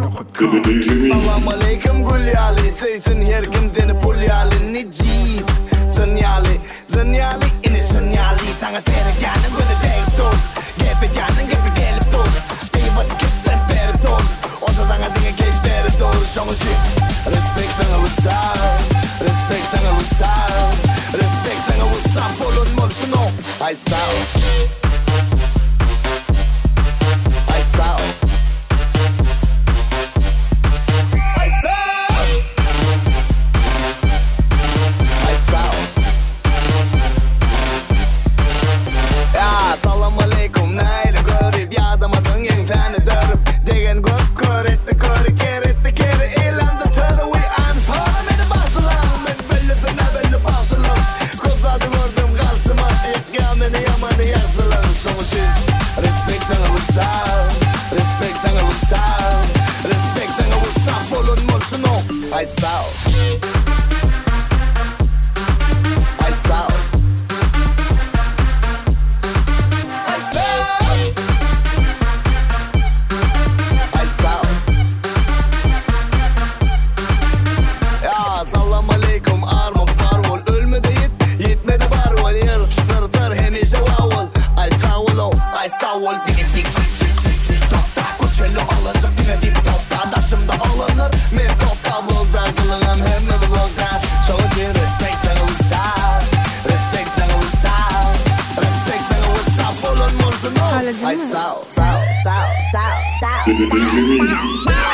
Salam aleykum gulyali, seysin her kim seni pulyali. Necif, zanyali, ini sunyali. Sana seyrekanın gülü deyip dur. Gepe canın gepe gelip dur. Eyvat gittirip verip dur. O da sana dinge keyif verip dur. Şonu şey, respect sana vissar. Respect sana vissar. Respect sana vissar. Polun mol şunu. Ay sağ ol. I saw. Ya salam aleykum armı parvol. Ölmedi yetmedi barvol. Yarısı tırtır hemişe vavul. Ay savul ay savul. Dini tik topta. Koçveli alacak dine dip topta. Daşımda alınır men topta. Vlogda kılığın hem de vlogda. Çalışın respect sana vissar. Respect sana vissar. Respect sana vissar. Polun morşunu. Ay sav.